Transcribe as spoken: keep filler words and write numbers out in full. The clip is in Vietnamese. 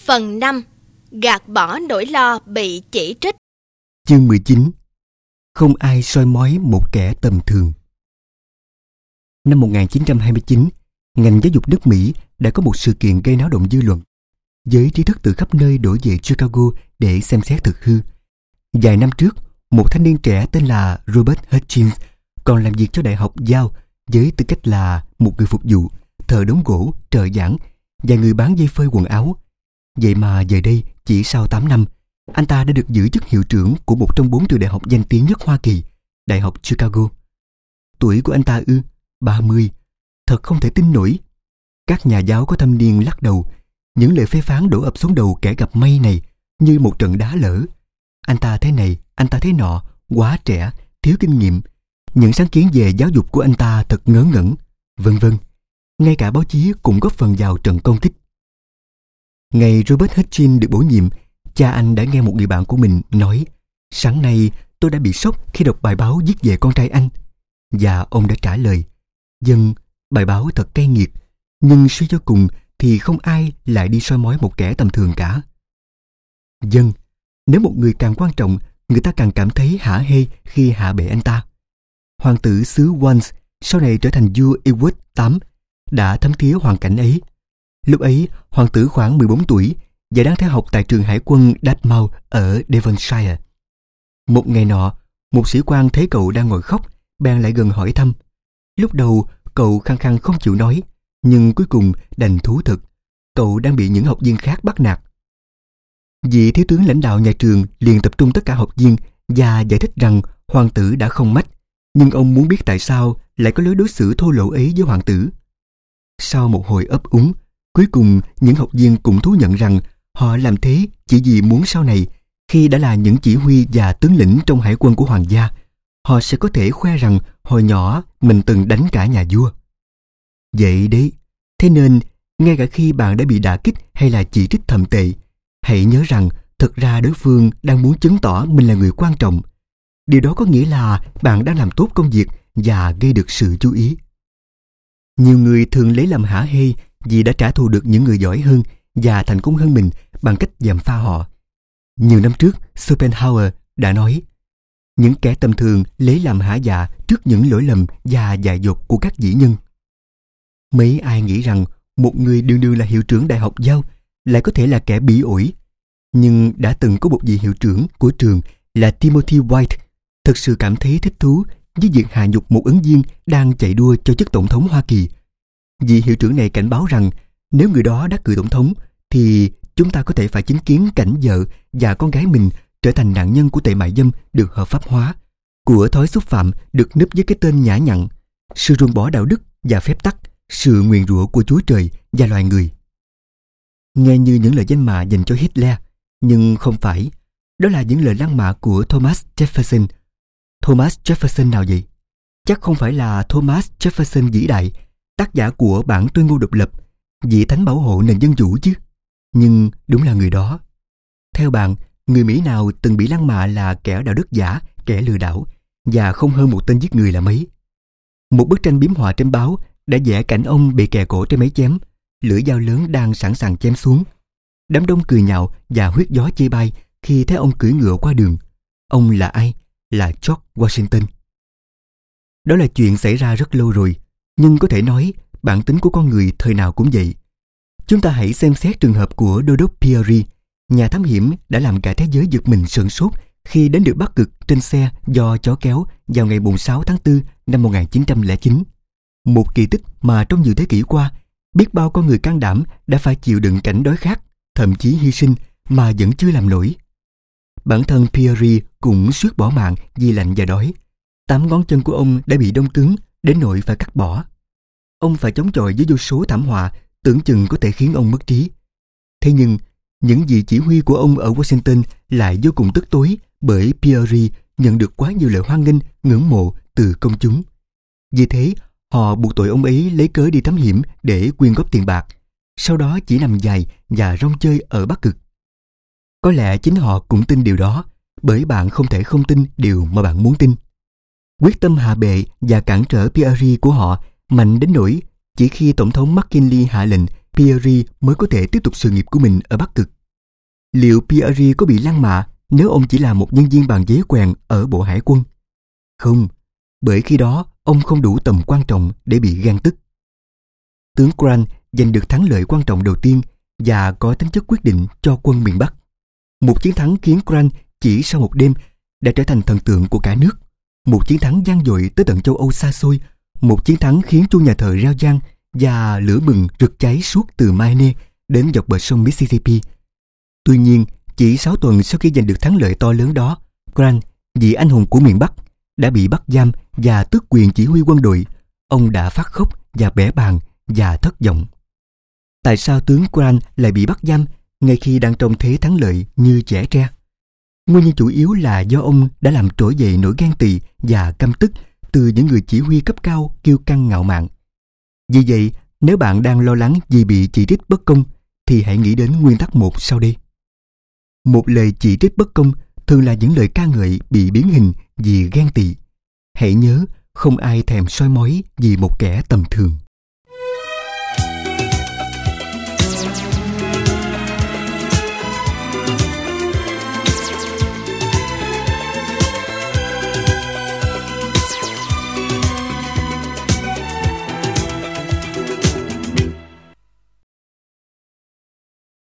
Phần năm. Gạt bỏ nỗi lo bị chỉ trích. Chương mười chín. Không ai soi mói một kẻ tầm thường. Năm một nghìn chín trăm hai mươi chín, ngành giáo dục nước Mỹ đã có một sự kiện gây náo động dư luận. Giới trí thức từ khắp nơi đổ về Chicago để xem xét thực hư. Vài năm trước, một thanh niên trẻ tên là Robert Hutchins còn làm việc cho Đại học Yale với tư cách là một người phục vụ, thợ đóng gỗ, trợ giảng và người bán dây phơi quần áo. Vậy mà giờ đây, chỉ sau tám năm, anh ta đã được giữ chức hiệu trưởng của một trong bốn trường đại học danh tiếng nhất Hoa Kỳ, Đại học Chicago. Tuổi của anh ta ư? ba mươi. Thật không thể tin nổi. Các nhà giáo có thâm niên lắc đầu. Những lời phê phán đổ ập xuống đầu kẻ gặp may này như một trận đá lở. Anh ta thế này, anh ta thế nọ, quá trẻ, thiếu kinh nghiệm. Những sáng kiến về giáo dục của anh ta thật ngớ ngẩn, vân vân. Ngay cả báo chí cũng góp phần vào trận công kích. Ngày Robert Hutchins được bổ nhiệm, cha anh đã nghe một người bạn của mình nói: "Sáng nay tôi đã bị sốc khi đọc bài báo viết về con trai anh." Và ông đã trả lời: "Vâng, bài báo thật cay nghiệt, nhưng suy cho cùng thì không ai lại đi soi mói một kẻ tầm thường cả." Vâng, nếu một người càng quan trọng, người ta càng cảm thấy hả hê khi hạ bệ anh ta. Hoàng tử xứ Wales, sau này trở thành vua Edward đệ tám, đã thấm thía hoàn cảnh ấy. Lúc ấy, hoàng tử khoảng mười bốn tuổi và đang theo học tại trường hải quân Dartmouth ở Devonshire. Một ngày nọ, một sĩ quan thấy cậu đang ngồi khóc, bèn lại gần hỏi thăm. Lúc đầu, cậu khăng khăng không chịu nói, nhưng cuối cùng đành thú thực. Cậu đang bị những học viên khác bắt nạt. Vị thiếu tướng lãnh đạo nhà trường liền tập trung tất cả học viên và giải thích rằng hoàng tử đã không mách, nhưng ông muốn biết tại sao lại có lối đối xử thô lỗ ấy với hoàng tử. Sau một hồi ấp úng, cuối cùng những học viên cũng thú nhận rằng họ làm thế chỉ vì muốn sau này, khi đã là những chỉ huy và tướng lĩnh trong hải quân của hoàng gia, họ sẽ có thể khoe rằng hồi nhỏ mình từng đánh cả nhà vua. Vậy đấy, thế nên ngay cả khi bạn đã bị đả kích hay là chỉ trích thậm tệ, hãy nhớ rằng thực ra đối phương đang muốn chứng tỏ mình là người quan trọng. Điều đó có nghĩa là bạn đang làm tốt công việc và gây được sự chú ý. Nhiều người thường lấy làm hả hê vì đã trả thù được những người giỏi hơn và thành công hơn mình bằng cách gièm pha họ. Nhiều năm trước, Schopenhauer đã nói: những kẻ tầm thường lấy làm hả dạ trước những lỗi lầm và dại dột của các vĩ nhân. Mấy ai nghĩ rằng một người đương đương là hiệu trưởng đại học Yale lại có thể là kẻ bỉ ổi. Nhưng đã từng có một vị hiệu trưởng của trường là Timothy White thực sự cảm thấy thích thú với việc hạ nhục một ứng viên đang chạy đua cho chức tổng thống Hoa Kỳ. Vị hiệu trưởng này cảnh báo rằng nếu người đó đắc cử tổng thống thì chúng ta có thể phải chứng kiến cảnh vợ và con gái mình trở thành nạn nhân của tệ mại dâm được hợp pháp hóa, của thói xúc phạm được núp với cái tên nhã nhặn, sự ruồng bỏ đạo đức và phép tắc, sự nguyền rủa của Chúa Trời và loài người. Nghe như những lời danh mạ dành cho Hitler, nhưng không phải. Đó là những lời lăng mạ của Thomas Jefferson. Thomas Jefferson nào vậy? Chắc không phải là Thomas Jefferson vĩ đại, tác giả của bản tuyên ngôn độc lập, vị thánh bảo hộ nền dân chủ chứ? Nhưng đúng là người đó. Theo bạn, người Mỹ nào từng bị lăng mạ là kẻ đạo đức giả, kẻ lừa đảo, và không hơn một tên giết người là mấy? Một bức tranh biếm họa trên báo đã vẽ cảnh ông bị kè cổ trên máy chém, lưỡi dao lớn đang sẵn sàng chém xuống. Đám đông cười nhạo và huyết gió chê bai khi thấy ông cưỡi ngựa qua đường. Ông là ai? Là George Washington. Đó là chuyện xảy ra rất lâu rồi, nhưng có thể nói bản tính của con người thời nào cũng vậy. Chúng ta hãy xem xét trường hợp của Dodo Pierre, nhà thám hiểm đã làm cả thế giới giật mình sửng sốt khi đến được Bắc Cực trên xe do chó kéo vào ngày sáu tháng tư năm một nghìn chín trăm lẻ chín. Một kỳ tích mà trong nhiều thế kỷ qua, biết bao con người can đảm đã phải chịu đựng cảnh đói khát, thậm chí hy sinh mà vẫn chưa làm nổi. Bản thân Pierre cũng suýt bỏ mạng vì lạnh và đói. Tám ngón chân của ông đã bị đông cứng đến nỗi phải cắt bỏ. Ông phải chống chọi với vô số thảm họa tưởng chừng có thể khiến ông mất trí. Thế nhưng, những vị chỉ huy của ông ở Washington lại vô cùng tức tối bởi Pierre nhận được quá nhiều lời hoan nghênh, ngưỡng mộ từ công chúng. Vì thế, họ buộc tội ông ấy lấy cớ đi thám hiểm để quyên góp tiền bạc, sau đó chỉ nằm dài và rong chơi ở Bắc Cực. Có lẽ chính họ cũng tin điều đó, bởi bạn không thể không tin điều mà bạn muốn tin. Quyết tâm hạ bệ và cản trở Pierre của họ mạnh đến nỗi chỉ khi Tổng thống McKinley hạ lệnh, Pierre mới có thể tiếp tục sự nghiệp của mình ở Bắc Cực. Liệu Pierre có bị lăng mạ nếu ông chỉ là một nhân viên bàn giấy quèn ở Bộ Hải quân? Không, bởi khi đó ông không đủ tầm quan trọng để bị ghen tức. Tướng Grant giành được thắng lợi quan trọng đầu tiên và có tính chất quyết định cho quân miền Bắc. Một chiến thắng khiến Grant chỉ sau một đêm đã trở thành thần tượng của cả nước. Một chiến thắng vang dội tới tận châu Âu xa xôi. Một chiến thắng khiến chuông nhà thờ reo vang và lửa bừng rực cháy suốt từ Maine đến dọc bờ sông Mississippi. Tuy nhiên, chỉ sáu tuần sau khi giành được thắng lợi to lớn đó, Grant, vị anh hùng của miền Bắc, đã bị bắt giam và tước quyền chỉ huy quân đội. Ông đã phát khóc và bẽ bàng và thất vọng. Tại sao tướng Grant lại bị bắt giam ngay khi đang trong thế thắng lợi như trẻ tre? Nguyên nhân chủ yếu là do ông đã làm trỗi dậy nỗi ghen tị và căm tức từ những người chỉ huy cấp cao kiêu căng ngạo mạn. Vì vậy, nếu bạn đang lo lắng vì bị chỉ trích bất công, thì hãy nghĩ đến nguyên tắc một sau đây. Một lời chỉ trích bất công thường là những lời ca ngợi bị biến hình vì ghen tị. Hãy nhớ, không ai thèm soi mói vì một kẻ tầm thường.